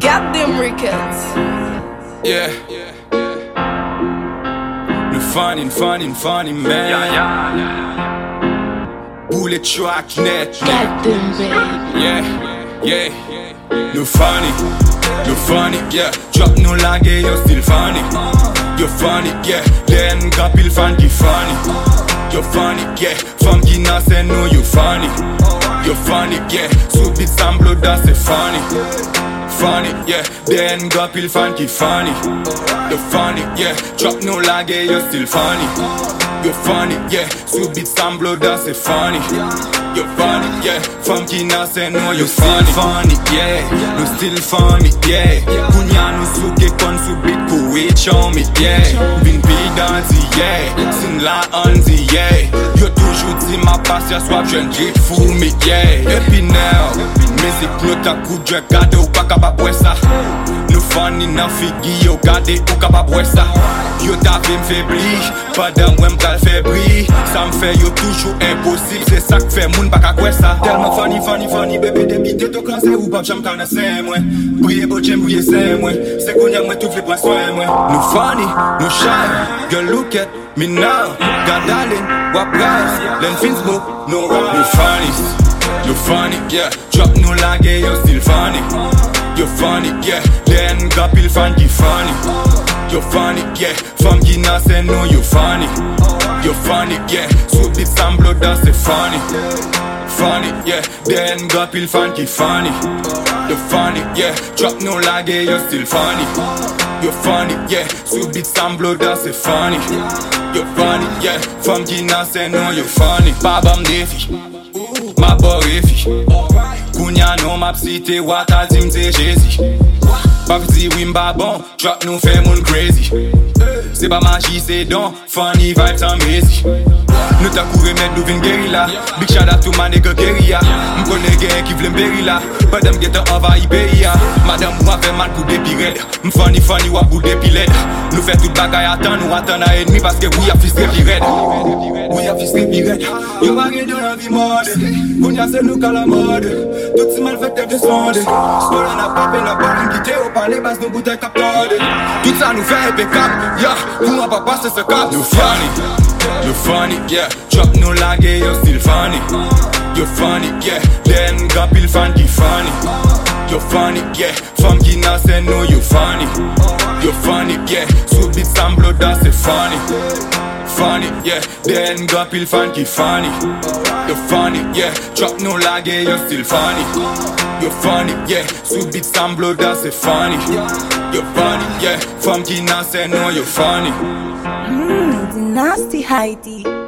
Goddamn records. Yeah. Nu funny man. Bullet track net. Goddamn baby. Yeah. Nu funny, yeah. Drop no lage, you still funny. You funny, yeah. Then kapil fan ki funny. You funny, yeah. Femme qui n'a c'est no you funny. You funny, yeah. Sous bit samblo da c'est funny. Funny, yeah. Then kapil fan ki funny. You funny, yeah. Drop no lage, you still funny. You funny, yeah. Sous bit samblo da c'est funny. You funny, yeah. Femme qui n'a c'est no you funny, yeah. No still funny, yeah. Kunya no suke kon sous bit ku we show me, yeah. Bin pidanti, yeah. Sin la anzi, yeah. Yo toujours dit ma passe ya swap jeune grit fou me, yeah. Et puis now, music no ta coup de gade ou pas capable ouais ça. No funny nan figi yo gade ou capable ouais ça. Yo t'avais m'faibli, pendant moi m'gal faibli. Ça m'fait yo toujours impossible, c'est ça que fait moun pas qu'à quoi ça. Tellement funny, bébé débité to classé ou pas j'aime t'en c'est moi. Briller beau j'aime briller c'est moi. C'est qu'on y a moi tout les points soin moi. No funny, no shine, girl look at me now. God darling, what price? Len Facebook, no funny, yeah. Drop no lage, you still funny. You funny, yeah. Then kapil fan ki funny. You funny, yeah. Femme qui n'a c'est no you funny. You funny, yeah. Sous bit samblo da c'est funny. Funny, yeah. Then kapil fan ki funny. You funny, yeah. Drop no lage, you still funny. You funny, yeah. Sous bit samblo da c'est funny. You funny, yeah. Femme qui n'a c'est no you funny. Babam défi, ma borefi. Kounya non ma psite wata dim c'est Jésus. Pas dit oui m'ba bon, drop nous fait moun crazy. C'est pas magie, c'est don, funny vibes amazing. Nous t'a couru mettre nous vin guérilla. Big shout out to my nigga guérilla. M'connais gen qui vle m'berilla. Pas d'm get envahi pays. Madame moi fait mal pour des pirettes. M'funny wap pour des pilettes. Nous fait tout bagay attend à ennemi parce que oui a fils de pirate. Oui a fils de pirate. Yo bagay dans la vie mode. Kounya c'est nous qu'à la mode. Tout si mal fait de sonde. Skol on a papé n'a pas quitté au palais bas nos bouteilles captades. Tout ça nous fait impeccable. Yeah, pour pas passer ce cap. You funny, yeah. Drop no lage, you still funny. You funny, yeah. Then kapil fan ki funny. You funny, yeah. Femme qui n'a c'est no you funny. You funny, yeah. Sous bit samblo da c'est funny. Funny, yeah. Then kapil fan ki funny. You funny, yeah. Drop no lage, you still funny. You funny, yeah. Sous bit samblo da c'est funny. You funny, yeah. Femme qui n'a c'est no you funny. The nasty Heidi.